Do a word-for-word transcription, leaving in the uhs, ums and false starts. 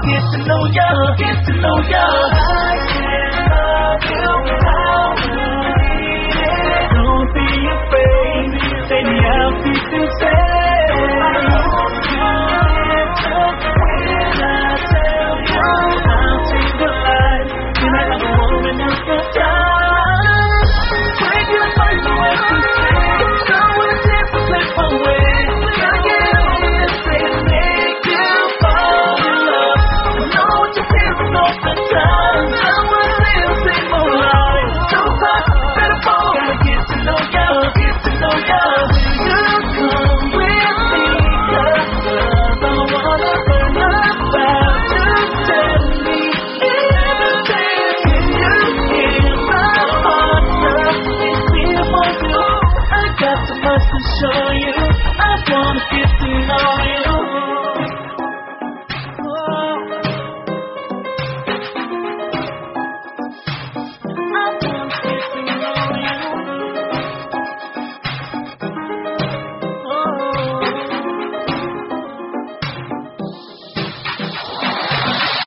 get to know ya, get to know ya. I can love you, how you need it. Don't be afraid, baby, I'll be sincere. I want you to when I tell you I'll change your life. You're not like a woman of your time. Take your fight away from me. Don't want to take the slip away. Gotta get on this and make you fall in love. I know what you're feeling all the time. I wanna live same old life. So hot, better fall. Gotta get to know ya, get to know ya. You come with me, cause I wanna learn about you. Tell me everything. Can you hear my heart? Love is clear for you. I got so much to show.